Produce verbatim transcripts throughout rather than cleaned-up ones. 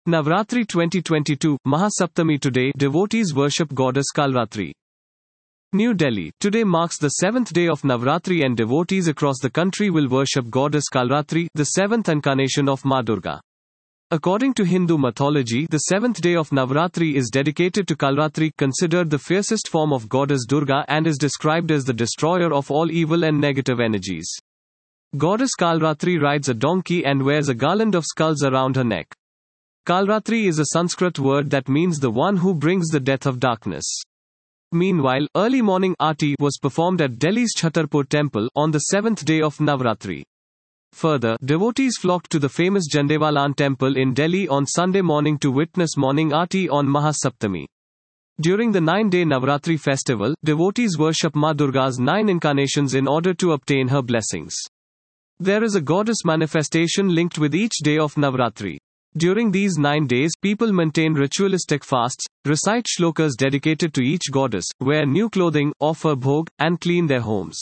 Navratri twenty twenty-two, Mahasaptami. Today, devotees worship goddess Kalratri. New Delhi. Today marks the seventh day of Navratri and devotees across the country will worship goddess Kalratri, the seventh incarnation of Ma Durga. According to Hindu mythology, the seventh day of Navratri is dedicated to Kalratri, considered the fiercest form of goddess Durga and is described as the destroyer of all evil and negative energies. Goddess Kalratri rides a donkey and wears a garland of skulls around her neck. Kalratri is a Sanskrit word that means the one who brings the death of darkness. Meanwhile, early morning aarti was performed at Delhi's Chhatarpur temple on the seventh day of Navratri. Further, devotees flocked to the famous Jandewalan temple in Delhi on Sunday morning to witness morning aarti on Mahasaptami. During the nine-day Navratri festival, devotees worship Ma Durga's nine incarnations in order to obtain her blessings. There is a goddess manifestation linked with each day of Navratri. During these nine days, people maintain ritualistic fasts, recite shlokas dedicated to each goddess, wear new clothing, offer bhog, and clean their homes.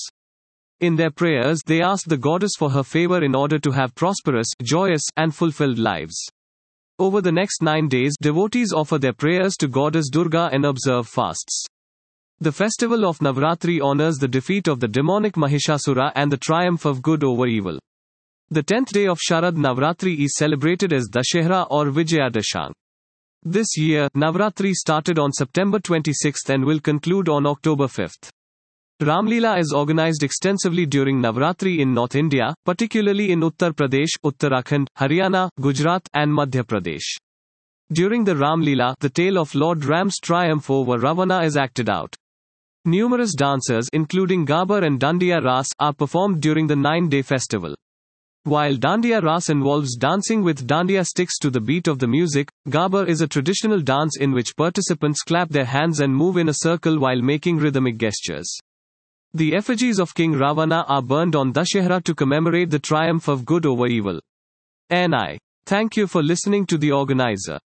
In their prayers, they ask the goddess for her favor in order to have prosperous, joyous, and fulfilled lives. Over the next nine days, devotees offer their prayers to goddess Durga and observe fasts. The festival of Navratri honors the defeat of the demonic Mahishasura and the triumph of good over evil. The tenth day of Sharad Navratri is celebrated as Dashehra or Vijayadashami. This year, Navratri started on September twenty-sixth and will conclude on October fifth. Ramlila is organized extensively during Navratri in North India, particularly in Uttar Pradesh, Uttarakhand, Haryana, Gujarat, and Madhya Pradesh. During the Ramlila, the tale of Lord Ram's triumph over Ravana is acted out. Numerous dances, including Gabar and Dandiya Ras, are performed during the nine-day festival. While Dandiya Ras involves dancing with Dandiya sticks to the beat of the music, Gabar is a traditional dance in which participants clap their hands and move in a circle while making rhythmic gestures. The effigies of King Ravana are burned on Dashehra to commemorate the triumph of good over evil. N I. Thank you for listening to the organizer.